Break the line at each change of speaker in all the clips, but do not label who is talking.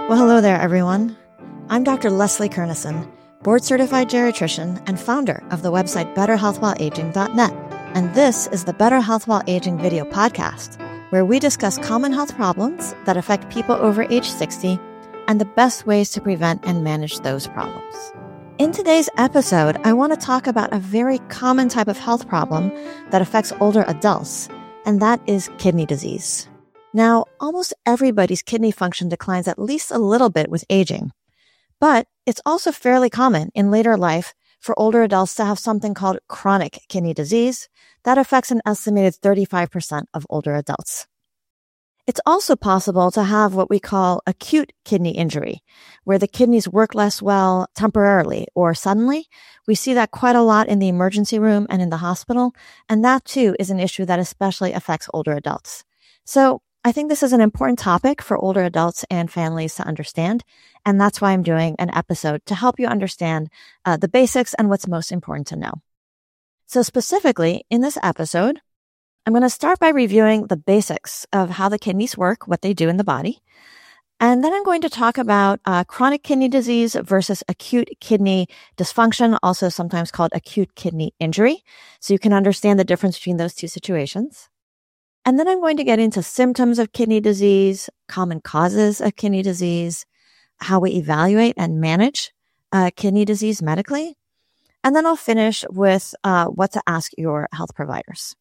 Well, hello there, everyone. I'm Dr. Leslie Kernison, board-certified geriatrician and founder of the website BetterHealthWhileAging.net. And this is the Better Health While Aging video podcast, where we discuss common health problems that affect people over age 60 and the best ways to prevent and manage those problems. In today's episode, I want to talk about a very common type of health problem that affects older adults, and that is kidney disease. Now, almost everybody's kidney function declines at least a little bit with aging, but it's also fairly common in later life for older adults to have something called chronic kidney disease that affects an estimated 35% of older adults. It's also possible to have what we call acute kidney injury, where the kidneys work less well temporarily or suddenly. We see that quite a lot in the emergency room and in the hospital, and that too is an issue that especially affects older adults. So I think this is an important topic for older adults and families to understand, and that's why I'm doing an episode to help you understand the basics and what's most important to know. So specifically, in this episode, I'm going to start by reviewing the basics of how the kidneys work, what they do in the body. And then I'm going to talk about chronic kidney disease versus acute kidney dysfunction, also sometimes called acute kidney injury, so you can understand the difference between those two situations. And then I'm going to get into symptoms of kidney disease, common causes of kidney disease, how we evaluate and manage kidney disease medically. And then I'll finish with what to ask your health providers.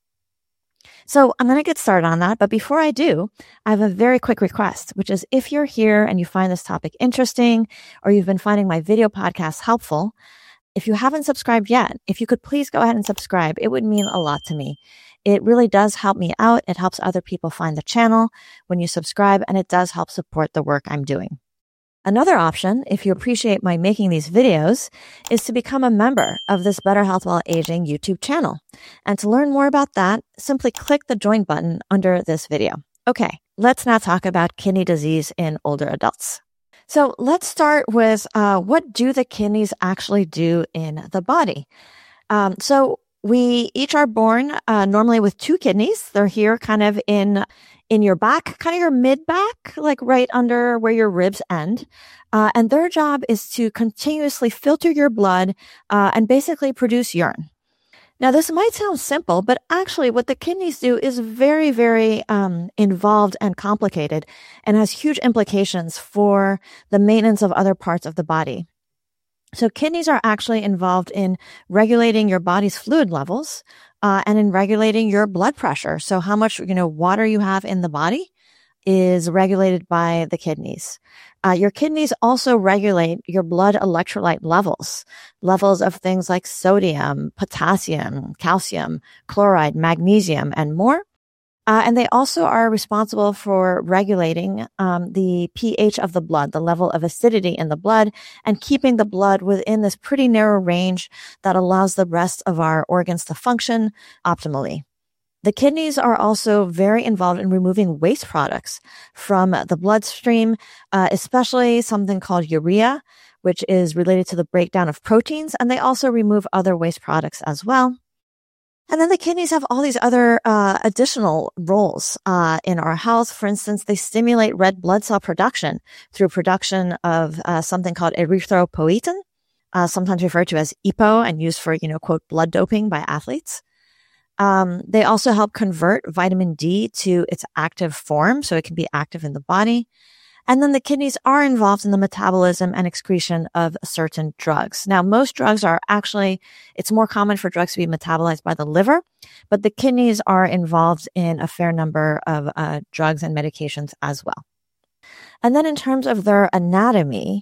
So I'm going to get started on that. But before I do, I have a very quick request, which is if you're here and you find this topic interesting, or you've been finding my video podcasts helpful, if you haven't subscribed yet, if you could please go ahead and subscribe, it would mean a lot to me. It really does help me out. It helps other people find the channel when you subscribe, and it does help support the work I'm doing. Another option, if you appreciate my making these videos, is to become a member of this Better Health While Aging YouTube channel. And to learn more about that, simply click the join button under this video. Okay, let's now talk about kidney disease in older adults. So let's start with what do the kidneys actually do in the body? So we each are born normally with two kidneys. They're here kind of in your back, kind of your mid-back, like right under where your ribs end. And their job is to continuously filter your blood and basically produce urine. Now, this might sound simple, but actually what the kidneys do is very, very involved and complicated and has huge implications for the maintenance of other parts of the body. So kidneys are actually involved in regulating your body's fluid levels and in regulating your blood pressure. So how much water you have in the body is regulated by the kidneys. Your kidneys also regulate your blood electrolyte levels of things like sodium, potassium, calcium, chloride, magnesium, and more. And they also are responsible for regulating the pH of the blood, the level of acidity in the blood, and keeping the blood within this pretty narrow range that allows the rest of our organs to function optimally. The kidneys are also very involved in removing waste products from the bloodstream, especially something called urea, which is related to the breakdown of proteins, and they also remove other waste products as well. And then the kidneys have all these other additional roles in our health. For instance, they stimulate red blood cell production through production of something called erythropoietin, sometimes referred to as EPO and used for, quote, blood doping by athletes. They also help convert vitamin D to its active form, so it can be active in the body. And then the kidneys are involved in the metabolism and excretion of certain drugs. Now, most drugs are actually, it's more common for drugs to be metabolized by the liver, but the kidneys are involved in a fair number of drugs and medications as well. And then in terms of their anatomy,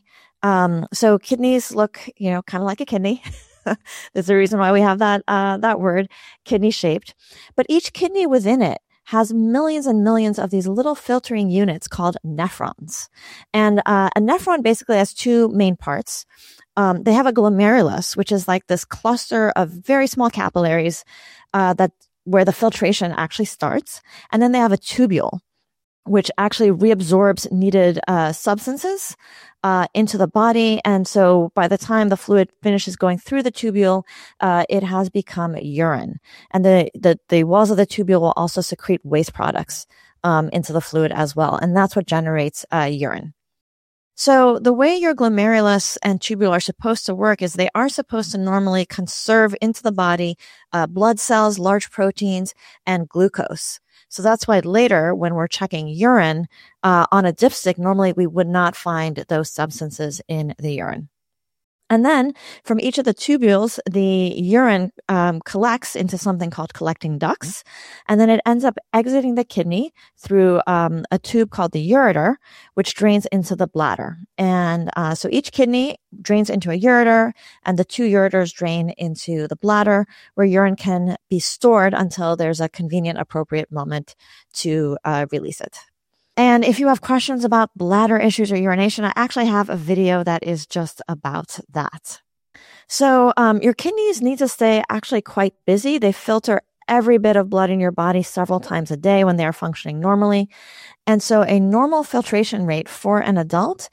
so kidneys look, kind of like a kidney. There's a reason why we have that word, kidney shaped. But each kidney within it has millions and millions of these little filtering units called nephrons. And a nephron basically has two main parts. They have a glomerulus, which is like this cluster of very small capillaries where the filtration actually starts. And then they have a tubule, which actually reabsorbs needed substances into the body. And so by the time the fluid finishes going through the tubule, it has become urine. And the walls of the tubule will also secrete waste products into the fluid as well. And that's what generates urine. So the way your glomerulus and tubule are supposed to work is they are supposed to normally conserve into the body blood cells, large proteins, and glucose. So that's why later when we're checking urine on a dipstick, normally we would not find those substances in the urine. And then from each of the tubules, the urine collects into something called collecting ducts, and then it ends up exiting the kidney through a tube called the ureter, which drains into the bladder. And so each kidney drains into a ureter, and the two ureters drain into the bladder, where urine can be stored until there's a convenient, appropriate moment to release it. And if you have questions about bladder issues or urination, I actually have a video that is just about that. So your kidneys need to stay actually quite busy. They filter every bit of blood in your body several times a day when they are functioning normally. And so a normal filtration rate for an adult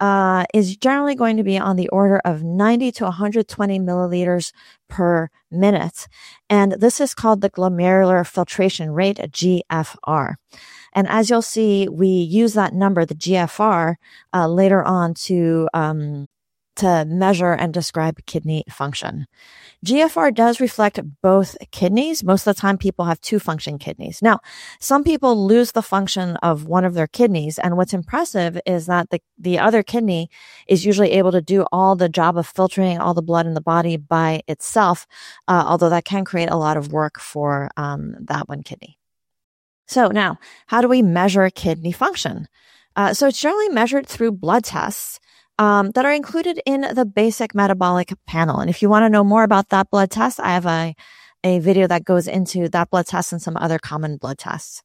is generally going to be on the order of 90 to 120 milliliters per minute. And this is called the glomerular filtration rate, GFR. And as you'll see, we use that number, the GFR, later on to measure and describe kidney function. GFR does reflect both kidneys. Most of the time, people have two functioning kidneys. Now, some people lose the function of one of their kidneys. And what's impressive is that the other kidney is usually able to do all the job of filtering all the blood in the body by itself, although that can create a lot of work for that one kidney. So now, how do we measure kidney function? So it's generally measured through blood tests that are included in the basic metabolic panel. And if you want to know more about that blood test, I have a video that goes into that blood test and some other common blood tests.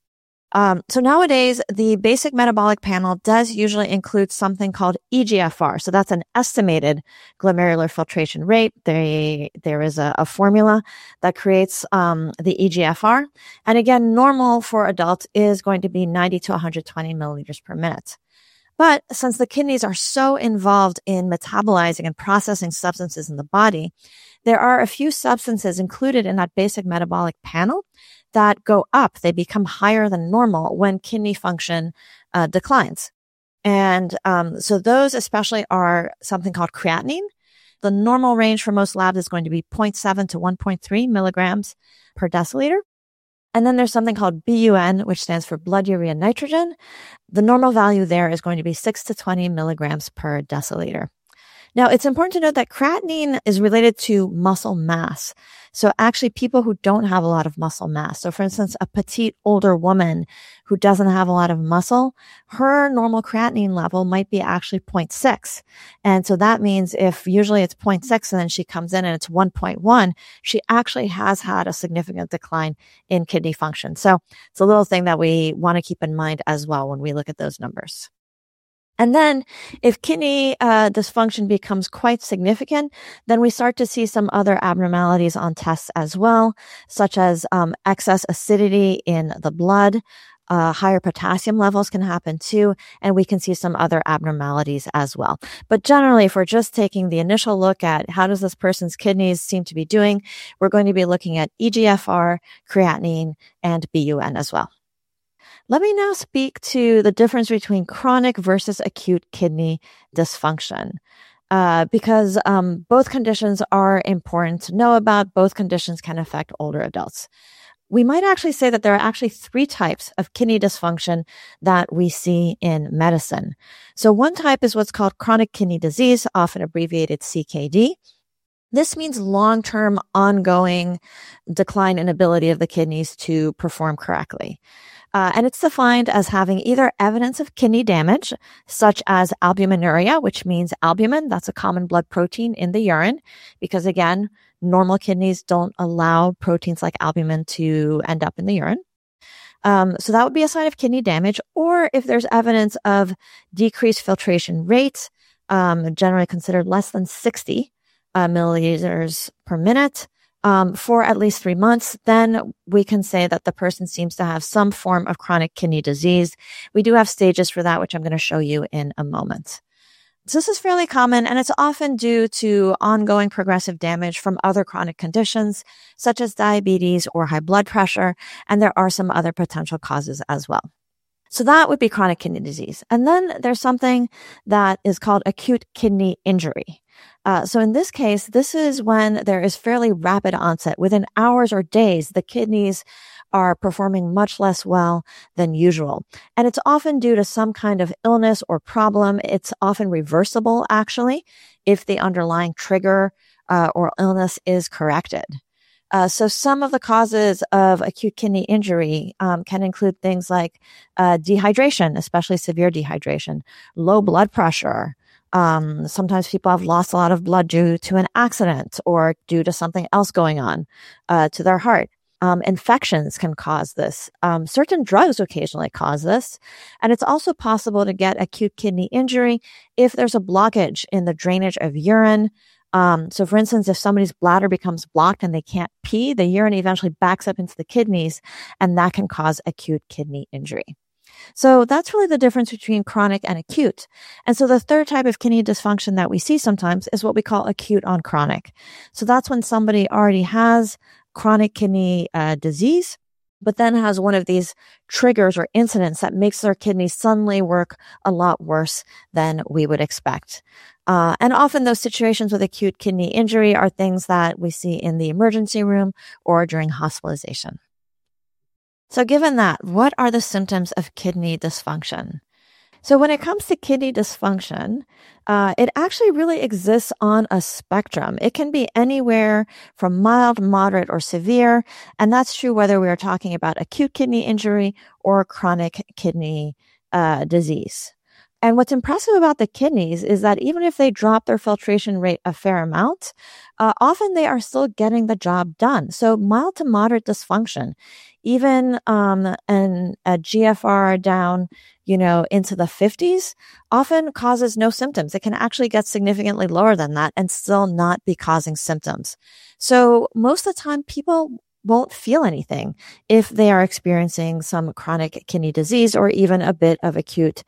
So nowadays, the basic metabolic panel does usually include something called eGFR. So that's an estimated glomerular filtration rate. There is a formula that creates the eGFR. And again, normal for adults is going to be 90 to 120 milliliters per minute. But since the kidneys are so involved in metabolizing and processing substances in the body, there are a few substances included in that basic metabolic panel that go up. They become higher than normal when kidney function declines. And so those especially are something called creatinine. The normal range for most labs is going to be 0.7 to 1.3 milligrams per deciliter. And then there's something called BUN, which stands for blood urea nitrogen. The normal value there is going to be 6 to 20 milligrams per deciliter. Now, it's important to note that creatinine is related to muscle mass. So actually, people who don't have a lot of muscle mass. So for instance, a petite older woman who doesn't have a lot of muscle, her normal creatinine level might be actually 0.6. And so that means if usually it's 0.6 and then she comes in and it's 1.1, she actually has had a significant decline in kidney function. So it's a little thing that we want to keep in mind as well when we look at those numbers. And then if kidney dysfunction becomes quite significant, then we start to see some other abnormalities on tests as well, such as excess acidity in the blood. Higher potassium levels can happen too, and we can see some other abnormalities as well. But generally, if we're just taking the initial look at how does this person's kidneys seem to be doing, we're going to be looking at eGFR, creatinine, and BUN as well. Let me now speak to the difference between chronic versus acute kidney dysfunction, because both conditions are important to know about. Both conditions can affect older adults. We might actually say that there are actually three types of kidney dysfunction that we see in medicine. So one type is what's called chronic kidney disease, often abbreviated CKD. This means long-term ongoing decline in ability of the kidneys to perform correctly. And it's defined as having either evidence of kidney damage, such as albuminuria, which means albumin. That's a common blood protein in the urine, because again, normal kidneys don't allow proteins like albumin to end up in the urine. So that would be a sign of kidney damage. Or if there's evidence of decreased filtration rate, generally considered less than 60 milliliters per minute, for at least 3 months, then we can say that the person seems to have some form of chronic kidney disease. We do have stages for that, which I'm going to show you in a moment. So this is fairly common, and it's often due to ongoing progressive damage from other chronic conditions, such as diabetes or high blood pressure, and there are some other potential causes as well. So that would be chronic kidney disease. And then there's something that is called acute kidney injury. So in this case, this is when there is fairly rapid onset. Within hours or days, the kidneys are performing much less well than usual. And it's often due to some kind of illness or problem. It's often reversible, actually, if the underlying trigger or illness is corrected. So some of the causes of acute kidney injury can include things like dehydration, especially severe dehydration, low blood pressure. Sometimes people have lost a lot of blood due to an accident or due to something else going on to their heart. Infections can cause this. Certain drugs occasionally cause this. And it's also possible to get acute kidney injury if there's a blockage in the drainage of urine. So for instance, if somebody's bladder becomes blocked and they can't pee, the urine eventually backs up into the kidneys, and that can cause acute kidney injury. So that's really the difference between chronic and acute. And so the third type of kidney dysfunction that we see sometimes is what we call acute on chronic. So that's when somebody already has chronic kidney disease, but then has one of these triggers or incidents that makes their kidneys suddenly work a lot worse than we would expect. And often those situations with acute kidney injury are things that we see in the emergency room or during hospitalization. So given that, what are the symptoms of kidney dysfunction? So when it comes to kidney dysfunction, it actually really exists on a spectrum. It can be anywhere from mild, moderate, or severe. And that's true whether we are talking about acute kidney injury or chronic kidney disease. And what's impressive about the kidneys is that even if they drop their filtration rate a fair amount, often they are still getting the job done. So mild to moderate dysfunction, even a GFR down, into the 50s, often causes no symptoms. It can actually get significantly lower than that and still not be causing symptoms. So most of the time, people won't feel anything if they are experiencing some chronic kidney disease or even a bit of acute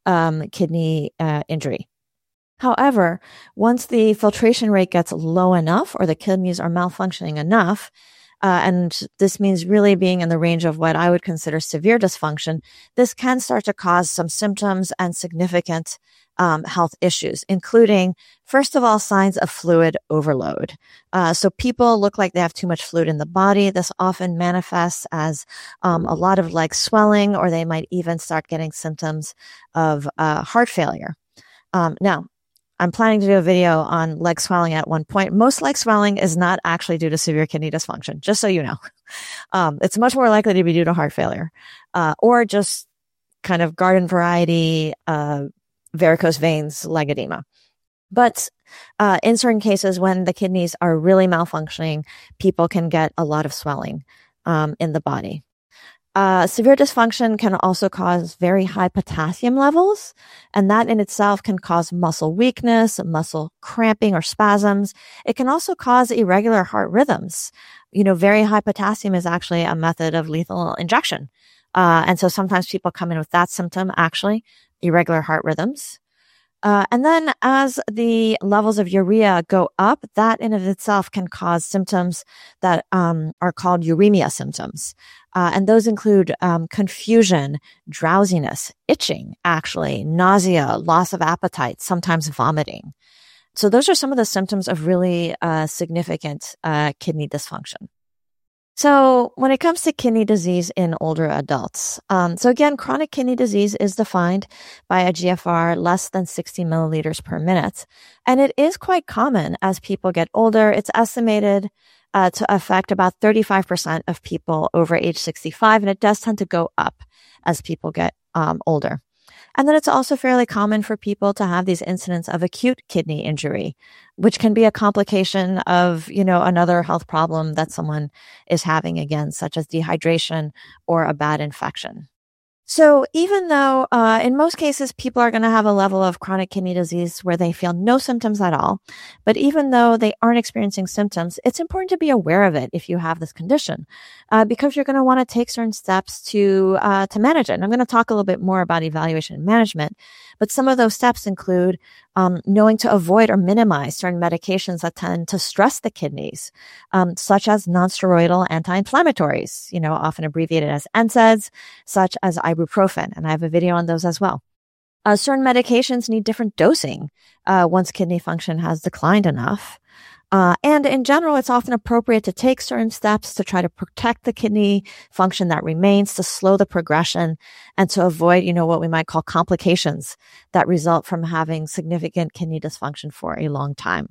kidney injury. However, once the filtration rate gets low enough or the kidneys are malfunctioning enough, and this means really being in the range of what I would consider severe dysfunction, this can start to cause some symptoms and significant health issues, including, first of all, signs of fluid overload. So people look like they have too much fluid in the body. This often manifests as a lot of leg swelling, or they might even start getting symptoms of heart failure. Now, I'm planning to do a video on leg swelling at one point. Most leg swelling is not actually due to severe kidney dysfunction, just so you know. It's much more likely to be due to heart failure, or just kind of garden variety, varicose veins, leg edema. But in certain cases, when the kidneys are really malfunctioning, people can get a lot of swelling in the body. Severe dysfunction can also cause very high potassium levels, and that in itself can cause muscle weakness, muscle cramping or spasms. It can also cause irregular heart rhythms. Very high potassium is actually a method of lethal injection. And so sometimes people come in with that symptom, actually, irregular heart rhythms. And then as the levels of urea go up, that in of itself can cause symptoms that are called uremia symptoms. And those include confusion, drowsiness, itching, actually, nausea, loss of appetite, sometimes vomiting. So those are some of the symptoms of really significant kidney dysfunction. So when it comes to kidney disease in older adults, so again, chronic kidney disease is defined by a GFR less than 60 milliliters per minute. And it is quite common as people get older. It's estimated to affect about 35% of people over age 65, and it does tend to go up as people get older. And then it's also fairly common for people to have these incidents of acute kidney injury, which can be a complication of, another health problem that someone is having, again, such as dehydration or a bad infection. So even though in most cases people are going to have a level of chronic kidney disease where they feel no symptoms at all, but even though they aren't experiencing symptoms, it's important to be aware of it if you have this condition, because you're going to want to take certain steps to manage it. And I'm going to talk a little bit more about evaluation and management. But some of those steps include knowing to avoid or minimize certain medications that tend to stress the kidneys, such as nonsteroidal anti-inflammatories, often abbreviated as NSAIDs, such as ibuprofen. And I have a video on those as well. Certain medications need different dosing once kidney function has declined enough. And in general, it's often appropriate to take certain steps to try to protect the kidney function that remains, to slow the progression, and to avoid, what we might call complications that result from having significant kidney dysfunction for a long time.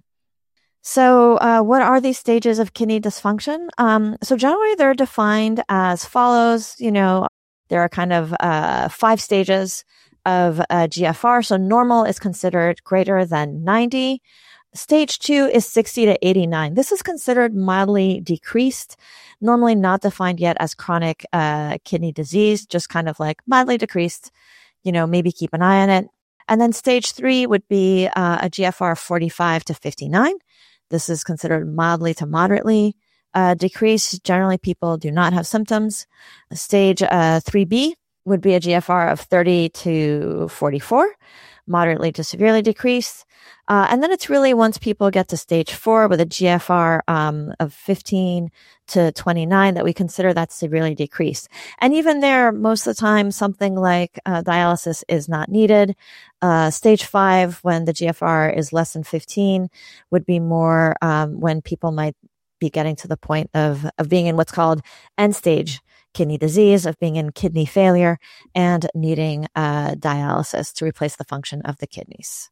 So what are these stages of kidney dysfunction? So generally, they're defined as follows. There are kind of 5 stages of GFR. So normal is considered greater than 90. Stage 2 is 60 to 89. This is considered mildly decreased, normally not defined yet as chronic kidney disease, just kind of like mildly decreased, maybe keep an eye on it. And then stage 3 would be a GFR of 45 to 59. This is considered mildly to moderately decreased. Generally, people do not have symptoms. Stage 3B would be a GFR of 30 to 44, moderately to severely decreased. And then it's really once people get to stage 4 with a GFR of 15 to 29 that we consider that severely decreased. And even there, most of the time, something like dialysis is not needed. Stage 5, when the GFR is less than 15, would be more when people might be getting to the point of being in what's called end-stage kidney disease, of being in kidney failure, and needing dialysis to replace the function of the kidneys.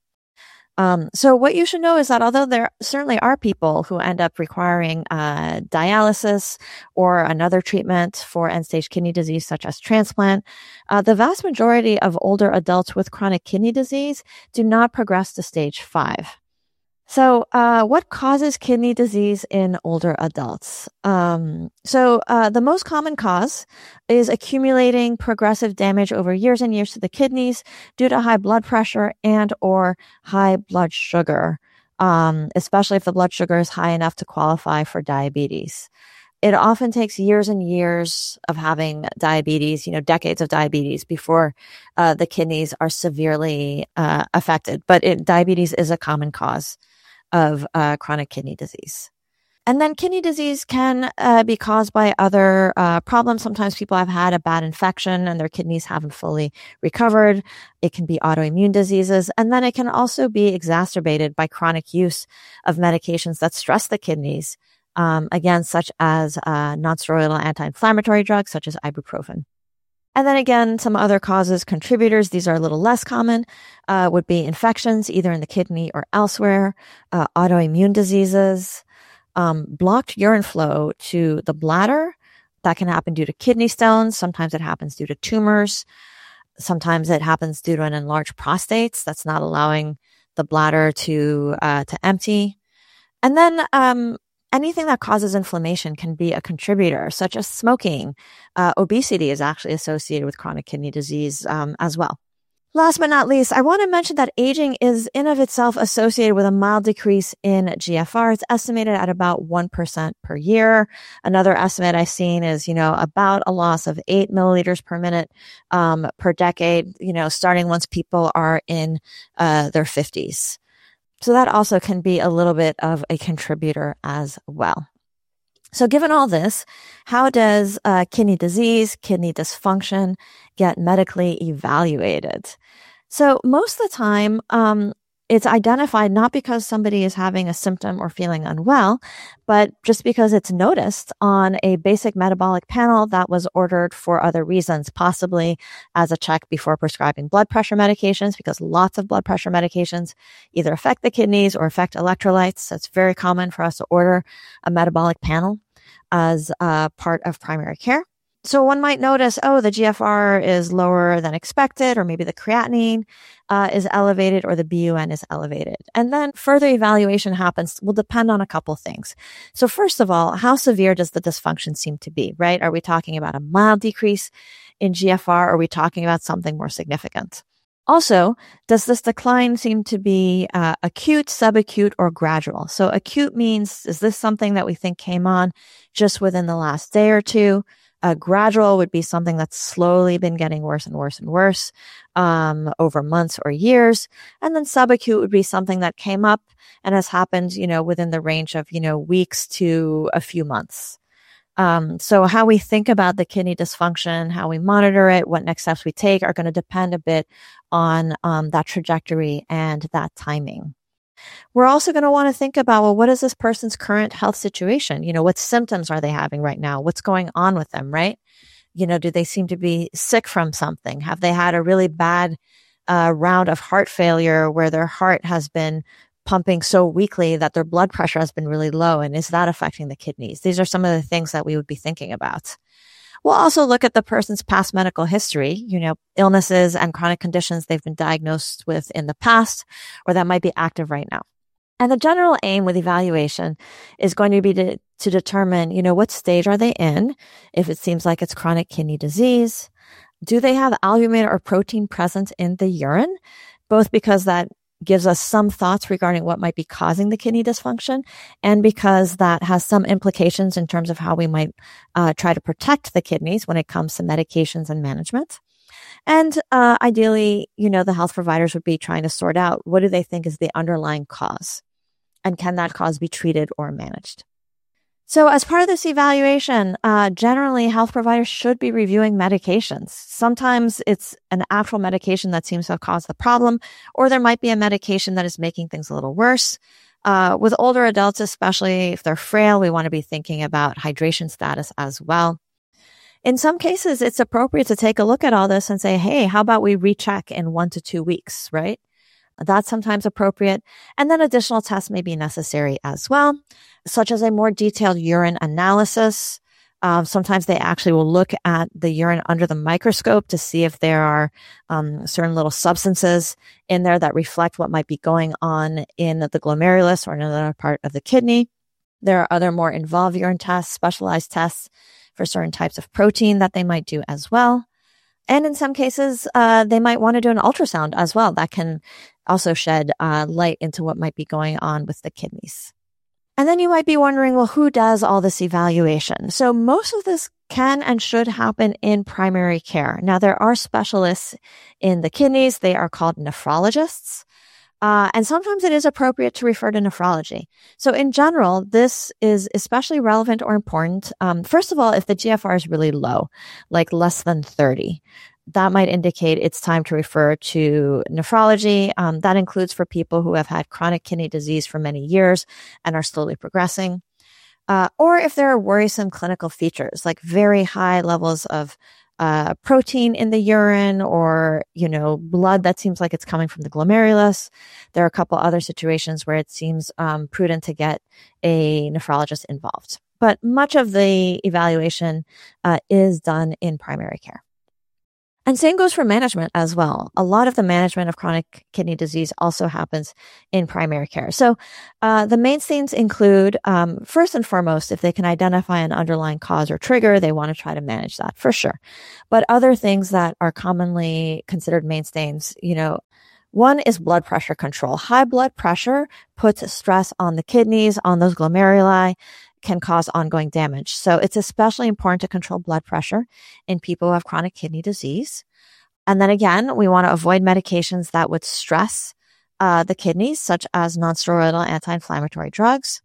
So what you should know is that although there certainly are people who end up requiring dialysis or another treatment for end-stage kidney disease, such as transplant, the vast majority of older adults with chronic kidney disease do not progress to stage 5. So, what causes kidney disease in older adults? The most common cause is accumulating progressive damage over years and years to the kidneys due to high blood pressure and or high blood sugar, especially if the blood sugar is high enough to qualify for diabetes. It often takes years and years of having diabetes, decades of diabetes before the kidneys are severely affected. But diabetes is a common cause of chronic kidney disease. And then kidney disease can be caused by other problems. Sometimes people have had a bad infection and their kidneys haven't fully recovered. It can be autoimmune diseases. And then it can also be exacerbated by chronic use of medications that stress the kidneys, again, such as nonsteroidal anti-inflammatory drugs, such as ibuprofen. And then again, some other causes, contributors, these are a little less common, would be infections, either in the kidney or elsewhere, autoimmune diseases, blocked urine flow to the bladder. That can happen due to kidney stones. Sometimes it happens due to tumors. Sometimes it happens due to an enlarged prostate that's not allowing the bladder to empty. And then anything that causes inflammation can be a contributor, such as smoking. Obesity is actually associated with chronic kidney disease as well. Last but not least, I want to mention that aging is in of itself associated with a mild decrease in GFR. It's estimated at about 1% per year. Another estimate I've seen is, about a loss of 8 milliliters per minute per decade, starting once people are in their 50s. So that also can be a little bit of a contributor as well. So given all this, how does kidney disease, kidney dysfunction get medically evaluated? So most of the time, it's identified not because somebody is having a symptom or feeling unwell, but just because it's noticed on a basic metabolic panel that was ordered for other reasons, possibly as a check before prescribing blood pressure medications, because lots of blood pressure medications either affect the kidneys or affect electrolytes. So it's very common for us to order a metabolic panel as part of primary care. So one might notice, the GFR is lower than expected, or maybe the creatinine is elevated, or the BUN is elevated. And then further evaluation will depend on a couple things. So first of all, how severe does the dysfunction seem to be, right? Are we talking about a mild decrease in GFR, or are we talking about something more significant? Also, does this decline seem to be acute, subacute, or gradual? So acute means, is this something that we think came on just within the last day or two? Gradual would be something that's slowly been getting worse and worse and worse over months or years. And then subacute would be something that came up and has happened, within the range of, weeks to a few months. So how we think about the kidney dysfunction, how we monitor it, what next steps we take are going to depend a bit on that trajectory and that timing. We're also going to want to think about, well, what is this person's current health situation? What symptoms are they having right now? What's going on with them, right? Do they seem to be sick from something? Have they had a really bad round of heart failure where their heart has been pumping so weakly that their blood pressure has been really low? And is that affecting the kidneys? These are some of the things that we would be thinking about. We'll also look at the person's past medical history, illnesses and chronic conditions they've been diagnosed with in the past, or that might be active right now. And the general aim with evaluation is going to be to determine, what stage are they in? If it seems like it's chronic kidney disease, do they have albumin or protein present in the urine? Both because that gives us some thoughts regarding what might be causing the kidney dysfunction, and because that has some implications in terms of how we might try to protect the kidneys when it comes to medications and management. And ideally, the health providers would be trying to sort out what do they think is the underlying cause, and can that cause be treated or managed? So as part of this evaluation, generally health providers should be reviewing medications. Sometimes it's an actual medication that seems to have caused the problem, or there might be a medication that is making things a little worse. With older adults, especially if they're frail, we want to be thinking about hydration status as well. In some cases, it's appropriate to take a look at all this and say, hey, how about we recheck in 1 to 2 weeks, right? That's sometimes appropriate. And then additional tests may be necessary as well, such as a more detailed urine analysis. Sometimes they actually will look at the urine under the microscope to see if there are certain little substances in there that reflect what might be going on in the glomerulus or another part of the kidney. There are other more involved urine tests, specialized tests for certain types of protein that they might do as well. And in some cases, they might want to do an ultrasound as well. That can also shed light into what might be going on with the kidneys. And then you might be wondering, well, who does all this evaluation? So most of this can and should happen in primary care. Now, there are specialists in the kidneys. They are called nephrologists. And sometimes it is appropriate to refer to nephrology. So in general, this is especially relevant or important. First of all, if the GFR is really low, like less than 30, that might indicate it's time to refer to nephrology. That includes for people who have had chronic kidney disease for many years and are slowly progressing. Or if there are worrisome clinical features, like very high levels of protein in the urine, or, blood that seems like it's coming from the glomerulus. There are a couple other situations where it seems prudent to get a nephrologist involved. But much of the evaluation is done in primary care. And same goes for management as well. A lot of the management of chronic kidney disease also happens in primary care. So the mainstays include, first and foremost, if they can identify an underlying cause or trigger, they want to try to manage that for sure. But other things that are commonly considered mainstays, one is blood pressure control. High blood pressure puts stress on the kidneys, on those glomeruli, can cause ongoing damage. So it's especially important to control blood pressure in people who have chronic kidney disease. And then again, we want to avoid medications that would stress the kidneys, such as nonsteroidal anti-inflammatory drugs.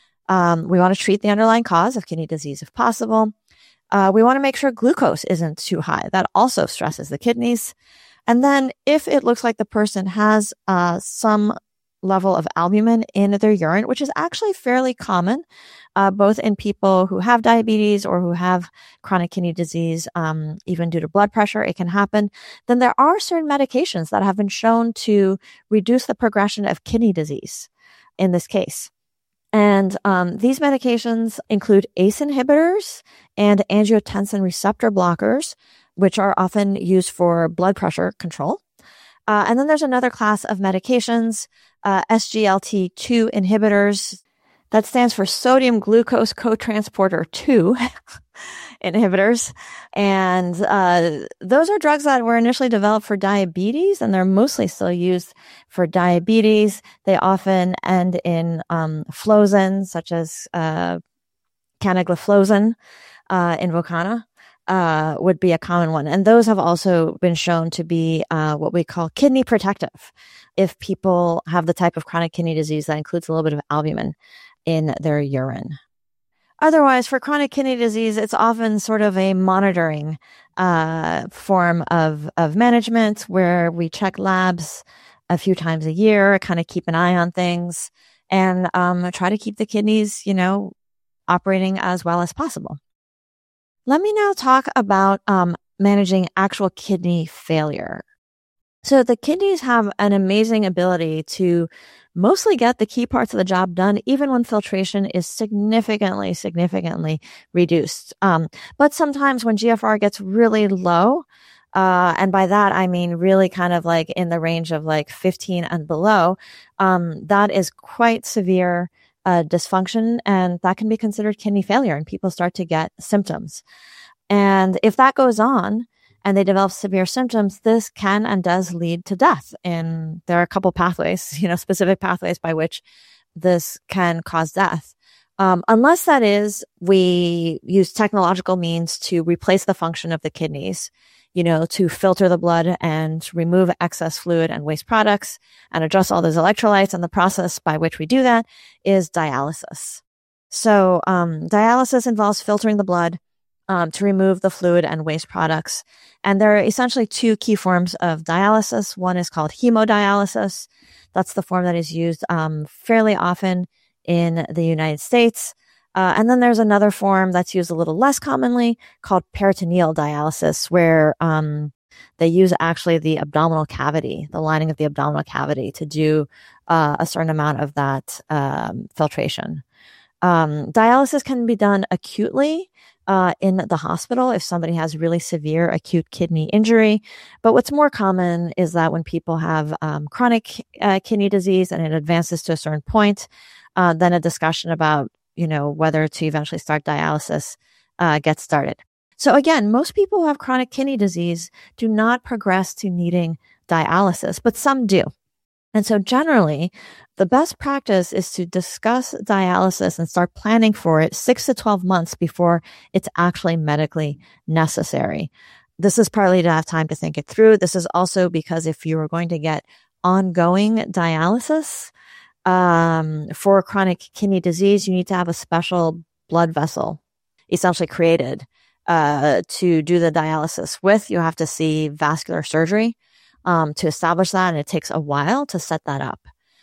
We want to treat the underlying cause of kidney disease if possible. We want to make sure glucose isn't too high. That also stresses the kidneys. And then if it looks like the person has some level of albumin in their urine, which is actually fairly common, both in people who have diabetes or who have chronic kidney disease, even due to blood pressure, it can happen. Then there are certain medications that have been shown to reduce the progression of kidney disease in this case. And these medications include ACE inhibitors and angiotensin receptor blockers, which are often used for blood pressure control. And then there's another class of medications, SGLT2 inhibitors. That stands for sodium glucose cotransporter 2 inhibitors. And those are drugs that were initially developed for diabetes, and they're mostly still used for diabetes. They often end in flozin, such as canagliflozin, Invokana. would be a common one. And those have also been shown to be what we call kidney protective if people have the type of chronic kidney disease that includes a little bit of albumin in their urine. Otherwise, for chronic kidney disease, it's often sort of a monitoring form of management where we check labs a few times a year, kind of keep an eye on things, and try to keep the kidneys, operating as well as possible. Let me now talk about managing actual kidney failure. So the kidneys have an amazing ability to mostly get the key parts of the job done, even when filtration is significantly reduced. But sometimes when GFR gets really low, and by that, I mean really kind of like in the range of like 15 and below, that is quite severe dysfunction, and that can be considered kidney failure, and people start to get symptoms. And if that goes on and they develop severe symptoms, this can and does lead to death. And there are a couple pathways, specific pathways by which this can cause death. Unless that is, we use technological means to replace the function of the kidneys, to filter the blood and remove excess fluid and waste products and adjust all those electrolytes. And the process by which we do that is dialysis. So dialysis involves filtering the blood to remove the fluid and waste products. And there are essentially two key forms of dialysis. One is called hemodialysis. That's the form that is used fairly often in the United States. And then there's another form that's used a little less commonly called peritoneal dialysis, where they use actually the abdominal cavity, the lining of the abdominal cavity, to do a certain amount of that filtration. Dialysis can be done acutely in the hospital if somebody has really severe acute kidney injury. But what's more common is that when people have chronic kidney disease and it advances to a certain point, then a discussion about whether to eventually start dialysis gets started. So again, most people who have chronic kidney disease do not progress to needing dialysis, but some do. And so generally, the best practice is to discuss dialysis and start planning for it 6 to 12 months before it's actually medically necessary. This is partly to have time to think it through. This is also because if you are going to get ongoing dialysis for chronic kidney disease, you need to have a special blood vessel essentially created to do the dialysis with. You have to see vascular surgery to establish that, and it takes a while to set that up.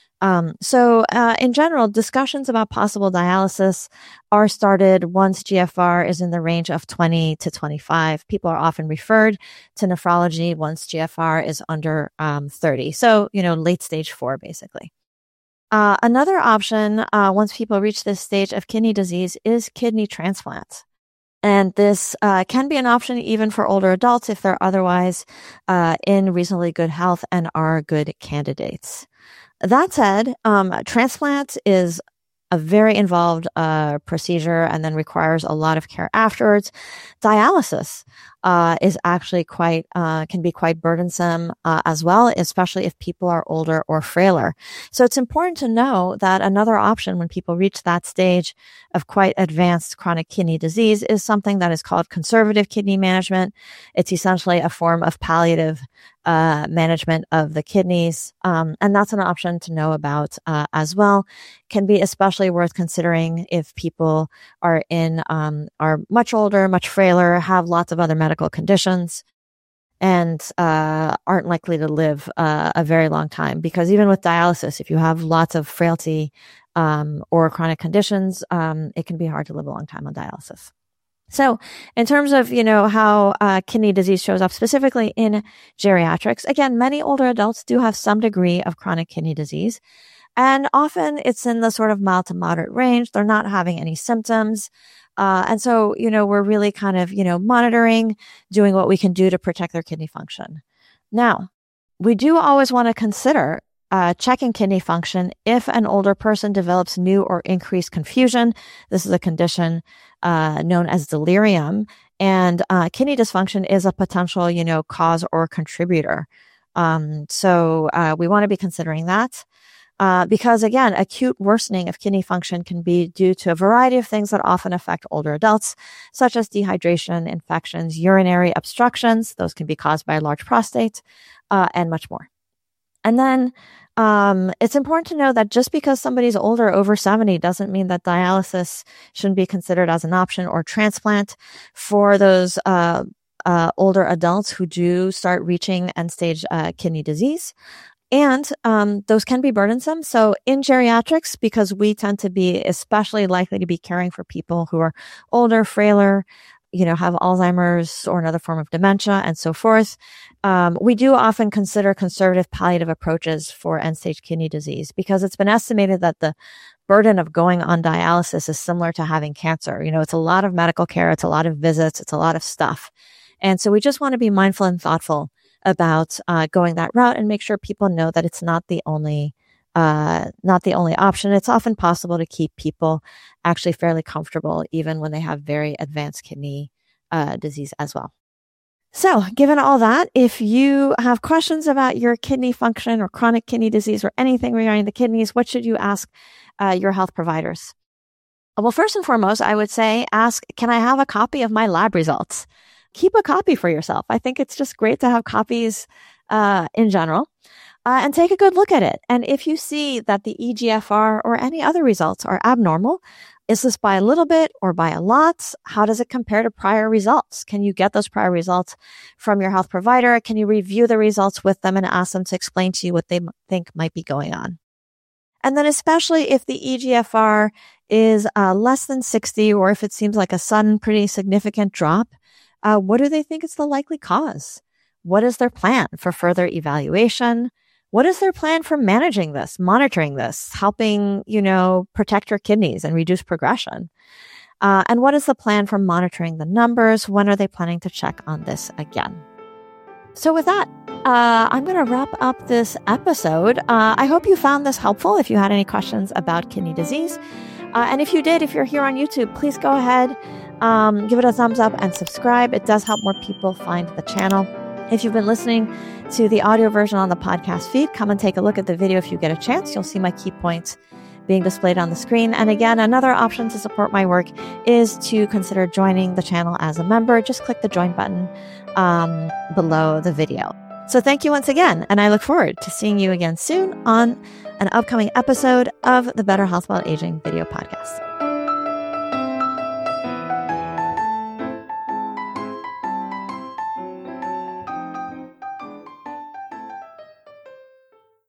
So in general, discussions about possible dialysis are started once GFR is in the range of 20 to 25. People are often referred to nephrology once GFR is under 30. So, late stage 4, basically. Another option, once people reach this stage of kidney disease, is kidney transplant. And this can be an option even for older adults if they're otherwise in reasonably good health and are good candidates. That said, transplant is a very involved procedure and then requires a lot of care afterwards. Dialysis is actually can be quite burdensome as well, especially if people are older or frailer. So it's important to know that another option when people reach that stage of quite advanced chronic kidney disease is something that is called conservative kidney management. It's essentially a form of palliative management of the kidneys. And that's an option to know about as well. Can be especially worth considering if people are much older, much frailer, have lots of other medical conditions, and aren't likely to live a very long time. Because even with dialysis, if you have lots of frailty or chronic conditions, it can be hard to live a long time on dialysis. So in terms of, how kidney disease shows up specifically in geriatrics, again, many older adults do have some degree of chronic kidney disease. And often it's in the sort of mild to moderate range. They're not having any symptoms. And so, we're really kind of, monitoring, doing what we can do to protect their kidney function. Now, we do always want to consider checking kidney function if an older person develops new or increased confusion. This is a condition known as delirium, and kidney dysfunction is a potential, cause or contributor. So we want to be considering that. Because again, acute worsening of kidney function can be due to a variety of things that often affect older adults, such as dehydration, infections, urinary obstructions. Those can be caused by a large prostate, and much more. And then it's important to know that just because somebody's older, over 70, doesn't mean that dialysis shouldn't be considered as an option, or transplant for those older adults who do start reaching end-stage kidney disease. And those can be burdensome. So in geriatrics, because we tend to be especially likely to be caring for people who are older, frailer, have Alzheimer's or another form of dementia and so forth, we do often consider conservative palliative approaches for end-stage kidney disease, because it's been estimated that the burden of going on dialysis is similar to having cancer. It's a lot of medical care, it's a lot of visits, it's a lot of stuff. And so we just want to be mindful and thoughtful about going that route, and make sure people know that it's not the only option. It's often possible to keep people actually fairly comfortable, even when they have very advanced kidney disease as well. So given all that, if you have questions about your kidney function or chronic kidney disease or anything regarding the kidneys, what should you ask your health providers? Well, first and foremost, I would say ask, can I have a copy of my lab results? Keep a copy for yourself. I think it's just great to have copies in general. And take a good look at it. And if you see that the eGFR or any other results are abnormal, is this by a little bit or by a lot? How does it compare to prior results? Can you get those prior results from your health provider? Can you review the results with them and ask them to explain to you what they think might be going on? And then especially if the eGFR is less than 60, or if it seems like a sudden, pretty significant drop, what do they think is the likely cause? What is their plan for further evaluation? What is their plan for managing this, monitoring this, helping, protect your kidneys and reduce progression? And what is the plan for monitoring the numbers? When are they planning to check on this again? So with that, I'm going to wrap up this episode. I hope you found this helpful. If you had any questions about kidney disease, and if you did, if you're here on YouTube, please go ahead, give it a thumbs up and subscribe. It does help more people find the channel. If you've been listening to the audio version on the podcast feed, come and take a look at the video if you get a chance. You'll see my key points being displayed on the screen. And again, another option to support my work is to consider joining the channel as a member. Just click the join button below the video. So thank you once again, and I look forward to seeing you again soon on an upcoming episode of the Better Health While Aging video podcast.